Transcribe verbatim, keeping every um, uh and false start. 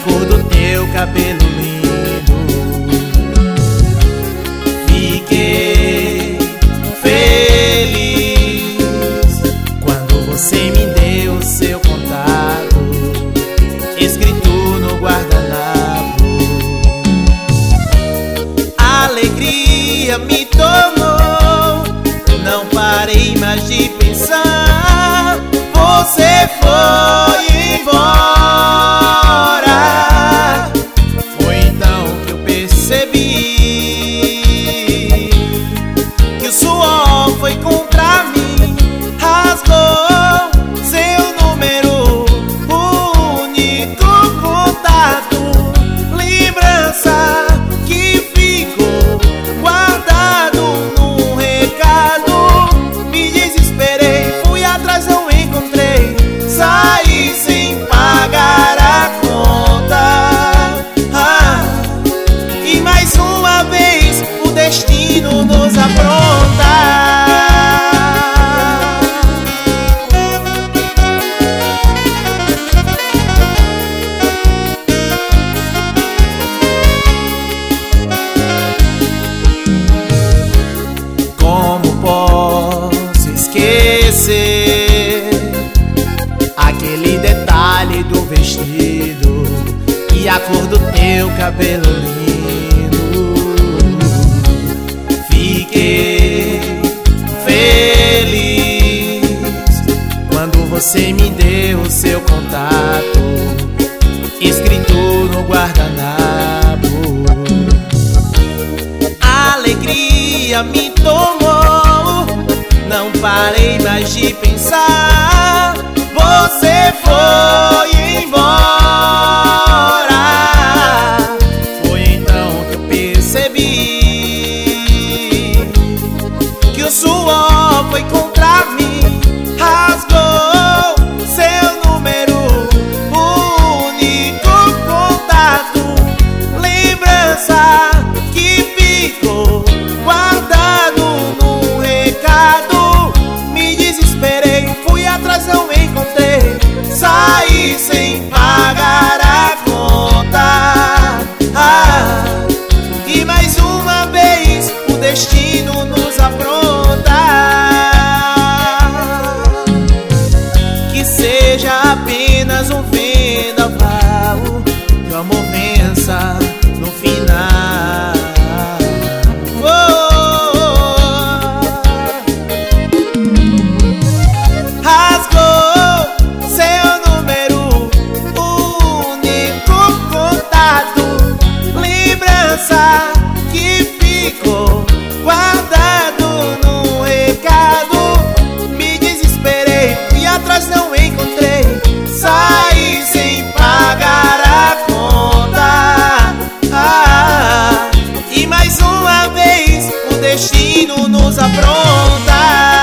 cor do teu cabelo lindo. Fiquei feliz quando você me deu o seu contato, escrito no guardanapo. A alegria me tomou, não parei mais de pensar. Você foi embora. Foi então que eu percebi que o suor foi contra mim. Rasgou seu número, o único contato, lembrança que ficou guardado num recado. Me desesperei, fui atrás, não encontrei, saí sem pagar a conta. Ah, e mais uma vez o destino nos apronta. Como posso esquecer aquele detalhe do vestido e a cor do teu cabelo lindo? Fiquei feliz quando você me deu o seu contato, escrito no guardanapo. A alegria me tomou, não parei mais de pensar. Você foi embora. Foi então que eu percebi que o suor foi contra mim. Rasgou seu número, o único contato, lembrança que ficou guardado num recado. Me desesperei, fui atrás, não encontrei, saí sem pagar a conta. Ah, e mais uma vez o destino nos apronta. Que seja apenas um vendaval, que o amor vença no final. Oh, oh, oh. Rasgou seu número, o único contato, lembrança que ficou guardado num recado. Me desesperei, fui atrás, não encontrei, saí sem pagar a conta. Ah, e mais uma vez o destino nos apronta.